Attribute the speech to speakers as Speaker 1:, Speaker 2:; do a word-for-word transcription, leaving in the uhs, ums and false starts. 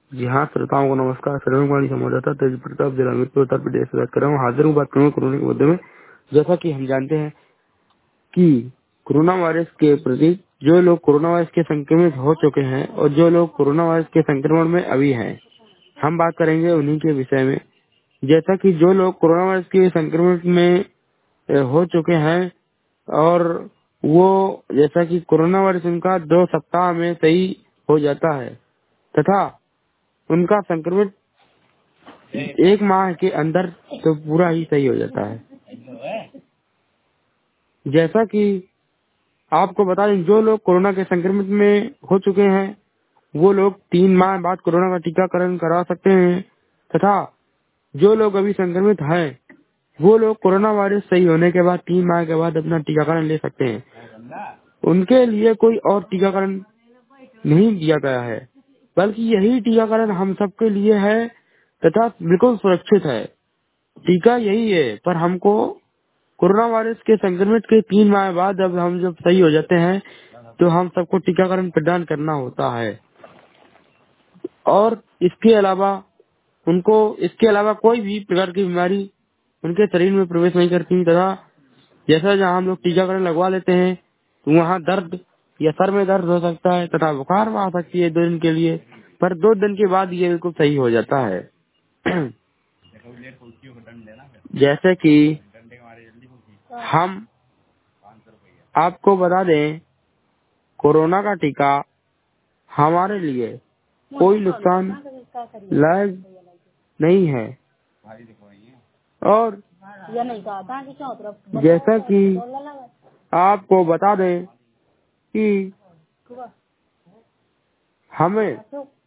Speaker 1: जी हाँ, श्रोताओं को नमस्कार। सर्ववाणी संवाददाता तेज प्रताप, जिला हमीरपुर, उत्तर प्रदेश से बात कर रहा हूँ। हाजिर हूँ बात करूँ कोरोना के मुद्दे में। जैसा कि हम जानते हैं कि कोरोना वायरस के प्रति जो लोग कोरोना वायरस के संक्रमित हो चुके हैं और जो लोग कोरोना वायरस के संक्रमण में अभी हैं, हम बात करेंगे उन्हीं के विषय में। जैसा कि जो लोग कोरोना वायरस के संक्रमण में अ, हो चुके हैं और वो जैसा कि कोरोना वायरस उनका दो सप्ताह में सही हो जाता है तथा उनका संक्रमित एक माह के अंदर तो पूरा ही सही हो जाता है। जैसा कि आपको बता दें, जो लोग कोरोना के संक्रमित में हो चुके हैं वो लोग तीन माह बाद कोरोना का टीकाकरण करा सकते हैं तथा जो लोग अभी संक्रमित हैं वो लोग कोरोना वायरस सही होने के बाद तीन माह के बाद अपना टीकाकरण ले सकते हैं। उनके लिए कोई और टीकाकरण नहीं दिया गया है, बल्कि यही टीकाकरण हम सबके लिए है तथा बिल्कुल सुरक्षित है। टीका यही है, पर हमको कोरोना वायरस के संक्रमित के तीन माह बाद अब हम जब सही हो जाते हैं तो हम सबको टीकाकरण प्रदान करना होता है। और इसके अलावा उनको इसके अलावा कोई भी प्रकार की बीमारी उनके शरीर में प्रवेश नहीं करती तथा जैसा जहाँ हम लोग टीकाकरण लगवा लेते हैं तो वहाँ दर्द या सर में दर्द हो सकता है तथा बुखार आ सकती है दो दिन के लिए, पर दो दिन के बाद ये बिल्कुल सही हो जाता है। जैसे कि हम आपको बता दें, कोरोना का टीका हमारे लिए कोई नुकसान लायक नहीं है। और जैसा कि आपको बता दें कि हमें